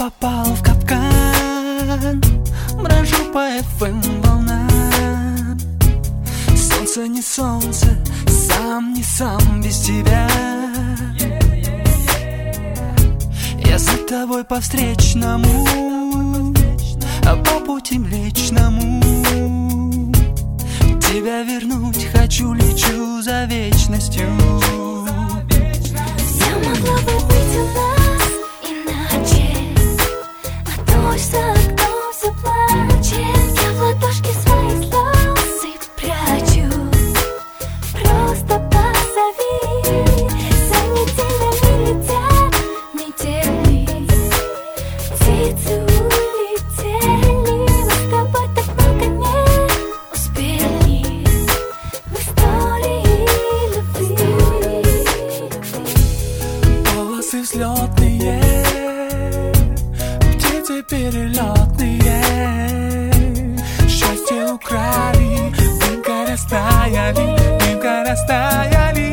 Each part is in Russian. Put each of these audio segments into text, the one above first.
попал в капкан, брожу по FM волнам. Солнце не солнце, сам не сам без тебя. Я за тобой по встречному, а по пути млечному. Тебя вернуть хочу, лечу за вечностью. Все могло бы быть у нас иначе, а дождь за окном все плачет. Я в ладошке свои слезы прячу. Просто позови. За неделями летят недели, птицы улетели. Мы с тобой так много не успели в истории любви. Волосы взлетные, птицы перелетные. Счастье украли, дымка растаяли, дымка растаяли.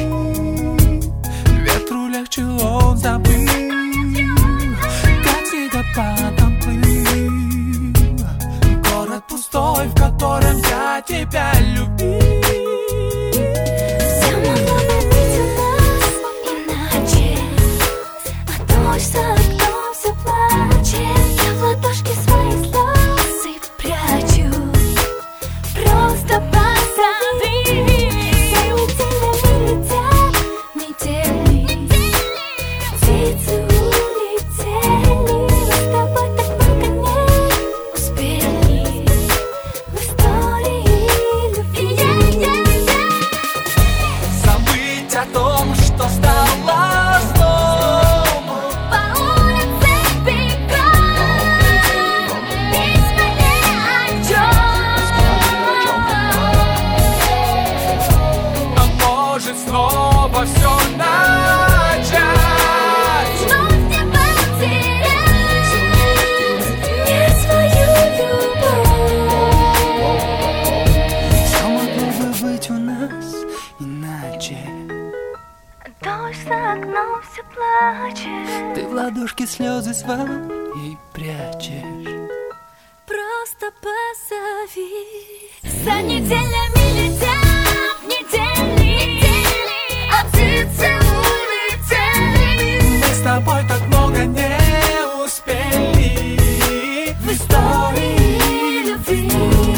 Ветру легче он забыл, как снегопадом плыл. Город пустой, в котором я тебя любил. Все могло бы быть у нас иначе, а дождь за окном все плачет. Я в ладошке свои слезы прячу. Просто позови. За неделями летят недели, птицы улетели. Мы с тобой так много не успели в истории любви. Забыть о том, что стало злом. По улице бегом, письма ни о чем. А может снова все начать? Вновь не потерять не свою любовь. Все могло бы быть у нас иначе. Дождь за окном все плачет. Ты в ладошке слезы свои прячешь. Просто позови. За неделями летят недели, а птицы улетели. Мы с тобой так много не успели в истории любви.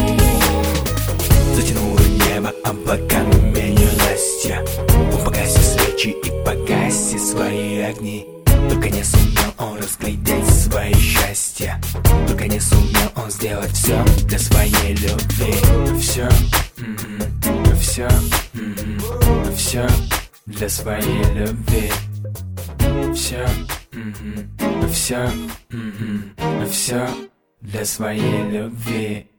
Затянуло небо облаками ненастья. Он погасил свечи и погасил свои огни. Только не сумел он разглядеть свои счастья. Только не сумел он сделать все для своей любви. Все, все, все для своей любви. Все, все, все для своей любви.